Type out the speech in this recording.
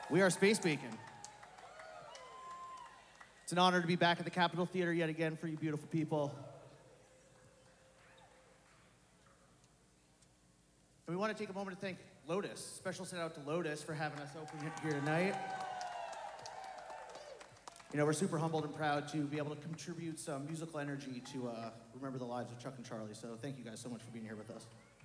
We are Space Bacon. It's an honor to be back at the Capitol Theater yet again for you beautiful people. And we want to take a moment to thank Lotus. Special shout out to Lotus for having us open here tonight. You know, we're super humbled and proud to be able to contribute some musical energy to remember the lives of Chuck and Charlie. So thank you guys so much for being here with us.